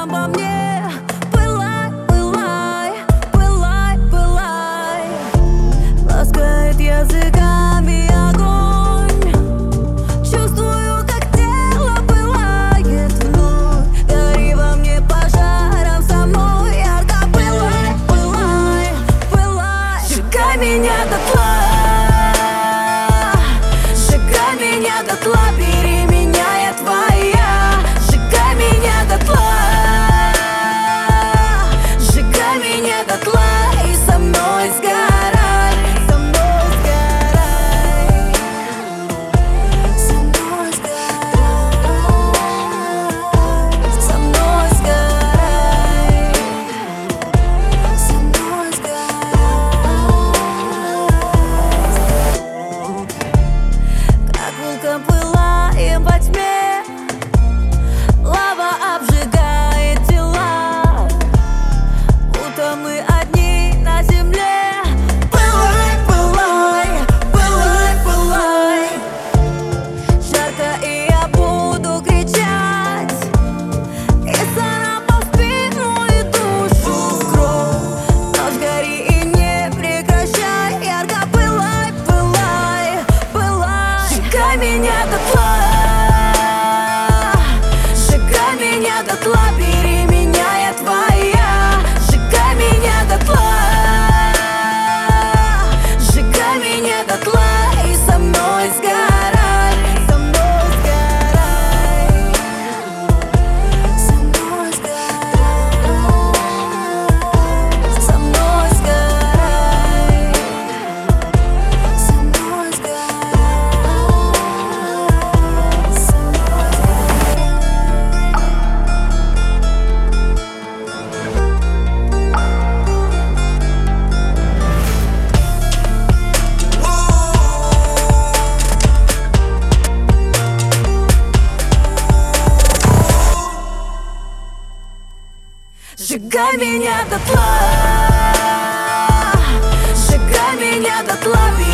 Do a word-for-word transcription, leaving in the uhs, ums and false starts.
обо мне. Пылай, пылай, пылай, пылай. Ласкает языками огонь. Чувствую, как тело пылает вновь. Гори во мне пожаром со мной. Ярко пылай, пылай, пылай. Сжигай меня дотла. Сжигай меня дотла. Бери меня, я твоя. Сжигай меня дотла. Сжигай меня дотла. И со мной сгорай. Со мной сгорай. Со мной сгорай. Со мной сгорай. Со мной сгорай. Как вулкан пылаем во тьме. Лава обжигает тела. Будто мы одни на земле. Пылай, пылай, пылай, пылай. Жарко, и я буду кричать. И царапал спину и душу в кровь. Ночь гори и не прекращай. Ярко пылай, пылай, пылай. Сжигай меня дотла. Сжигай меня дотла. Бери меня, я твоя. Сжигай меня дотла. Сжигай меня дотла. И со мной сгорай. Со мной сгорай. Со мной сгорай. Со мной сгорай. Со мной сгорай. Со мной Сжигай меня дотла. Сжигай меня дотла.